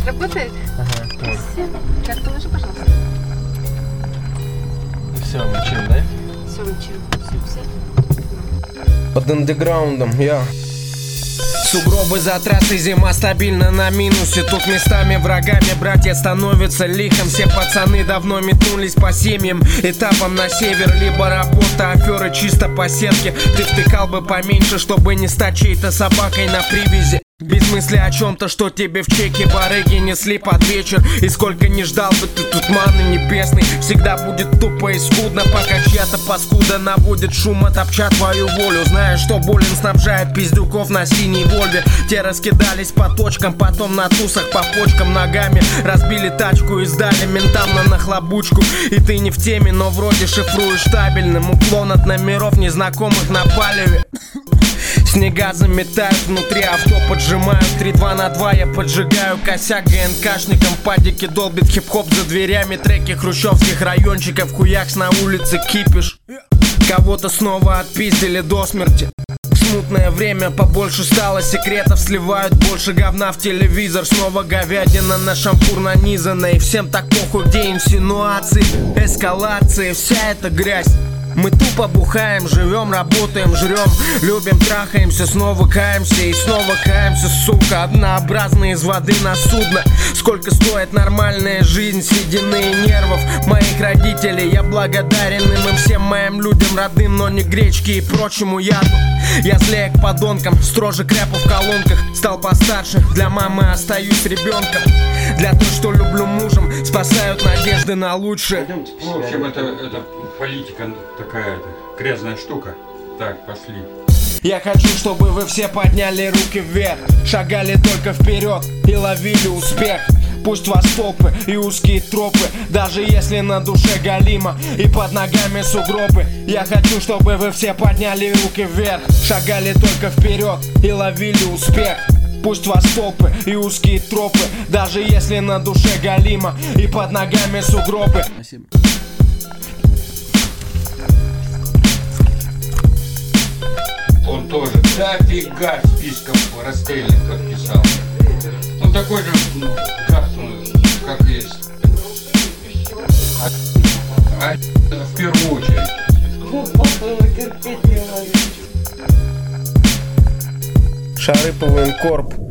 Работает? Ага. Все. Сейчас положи, пожалуйста. Все, мчим, да? Все, мчим. Все. Под андеграундом, я. Сугробы за трассой, зима стабильно на минусе. Тут местами врагами братья становятся лихом. Все пацаны давно метнулись по семьям, этапом на север. Либо работа, аферы чисто по сетке. Ты втыкал бы поменьше, чтобы не стать чьей-то собакой на привязи. Без мысли о чем-то, что тебе в чеке барыги несли под вечер. И сколько не ждал бы ты тут маны небесной, всегда будет тупо и скудно, пока чья-то паскуда наводит шума, топча твою волю. Знаешь, что Болин снабжает пиздюков на синей Вольве. Те раскидались по точкам, потом на тусах по почкам ногами разбили тачку и сдали ментам на нахлобучку. И ты не в теме, но вроде шифруешь табельным уклон от номеров незнакомых на палеве. Снега заметают внутри авто, поджимают 3-2 на 2, я поджигаю косяк ГНКшником. Падики долбит хип-хоп за дверями, треки хрущевских райончиков, хуякс на улице кипиш. Кого-то снова отпиздили до смерти. Смутное время, побольше стало секретов, сливают больше говна в телевизор. Снова говядина на шампур нанизана, и всем так похуй, где инсинуации, эскалации, вся эта грязь. Мы тупо бухаем, живем, работаем, жрем, любим, трахаемся, снова каемся и снова каемся, сука. Однообразные из воды на судно. Сколько стоит нормальная жизнь, седины нервов моих родителей. Я благодарен им и всем моим людям родным, но не гречке и прочему яду. Я злее к подонкам, строже к рэпу в колонках. Стал постарше, для мамы остаюсь ребенком. Для той, что люблю мужем, спасают надежды на лучшее. В общем, это политика такая грязная штука. Так, пошли. Я хочу, чтобы вы все подняли руки вверх, шагали только вперед и ловили успех. Пусть вас толпы и узкие тропы, даже если на душе галима и под ногами сугробы. Я хочу, чтобы вы все подняли руки вверх, шагали только вперед и ловили успех. Пусть вас толпы и узкие тропы, даже если на душе галима и под ногами сугробы. Спасибо. Он тоже дофига списков расстрельных подписал. Он такой же гад, как есть. В первую очередь. Шарыповый инкорп.